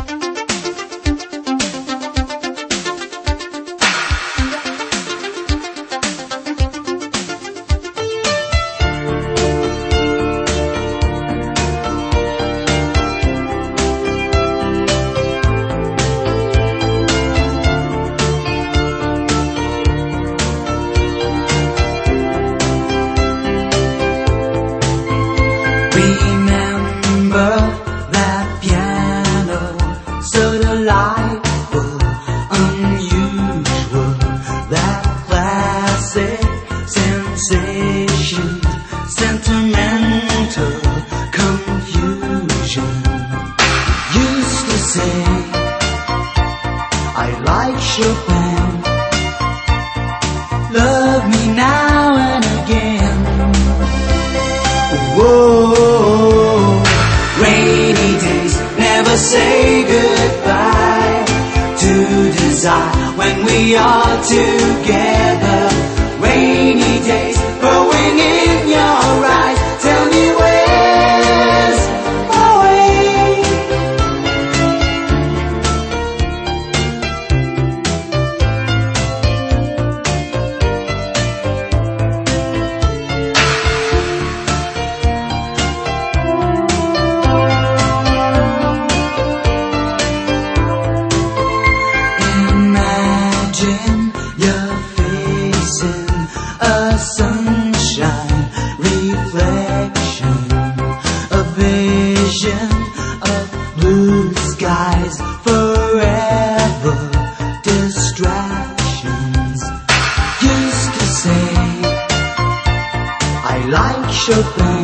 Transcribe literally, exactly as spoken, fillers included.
Remember that piano, so delightful, unusual, that classic sensation, sentimental confusion. Used to say, I like Chopin, love me now and again. Whoa, rainy days never say goodbye to desire when we are together. Rainy days growing in your eyes, tell me where's my way. Imagine you're facing a sunshine reflection, a vision of blue skies, forever distractions. Used to say, I like Chopin,